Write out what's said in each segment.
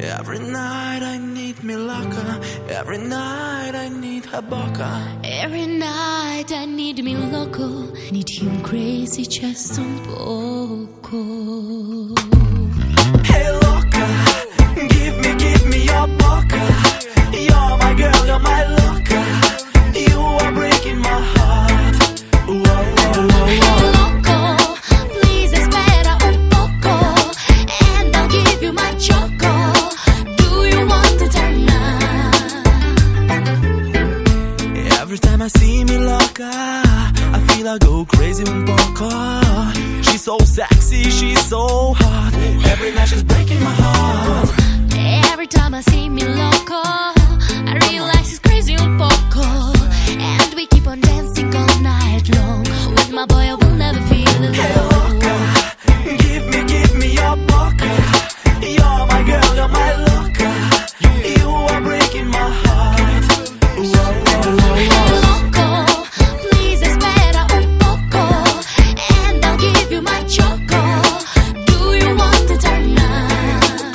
Every night I need me locker. Every night I need her boca. Every night I need me loco. Need him crazy just un poco. Hey loca, give me your boca. You're my girl, you're my loca. You are breaking my heart. Whoa, whoa, whoa, whoa. Loco, please espera un poco, and I'll give you my choco. Do you want to turn up? Every time I see me loca, I feel I go crazy un poco. She's so sexy, she's so hot. Every night she's breaking my heart. Every time I see me loco, I realize it's crazy un poco. And we keep on dancing all night long. With my boy I will never feel alone. Hey loca, give me your boca. You're my girl, you're my loca. You are breaking my heart. Whoa, whoa, whoa, whoa. Loco, please espera un poco, and I'll give you my choco. Do you want to turn up?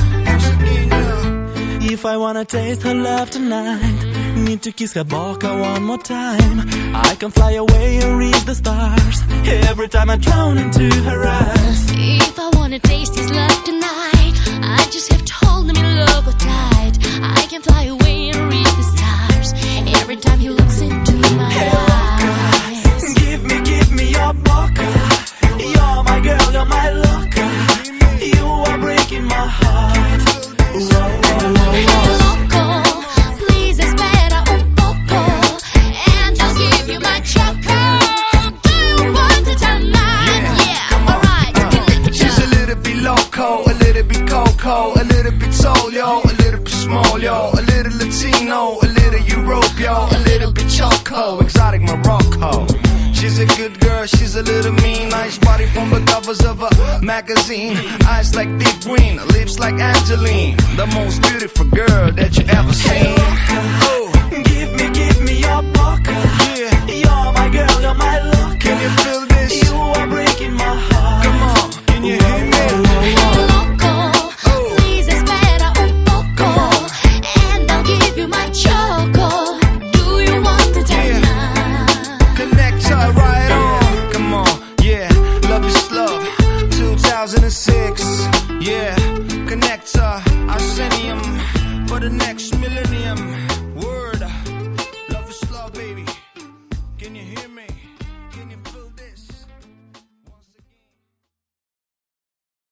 If I wanna taste her love tonight, need to kiss her boca one more time. I can fly away and reach the stars. Every time I drown into her eyes. If I wanna taste his love tonight, I just have to hold him in love tight. I can fly away and reach the stars. Every time he looks into my eyes. Give me your boca. You're my girl, you're my loca. You are breaking my heart. Whoa, whoa, whoa, whoa. Loco, please espera un poco, and I'll give you my choco. Do you want to turn up? Yeah, alright. She's a little bit loco, a little bit coco, a little bit soul, yo, a little bit small, yo, a little Latino, a little Europe, yo, a little bit choco, exotic Morocco. She's a good girl, she's a little mean. Nice body from the covers of a magazine. Eyes like deep green, lips like Angeline. The most beautiful girl that you ever seen. Oh, Give me your boca. yeah, You're my girl, you're my loca. can you feel this? You are breaking my heart. Come on, can you hear me? Loco, please espera un poco, and I'll give you my choco. Do you want to turn up? Connect her right on. Come on, yeah, love is love. 2006, yeah, connect her. Arsenium for the next millennium.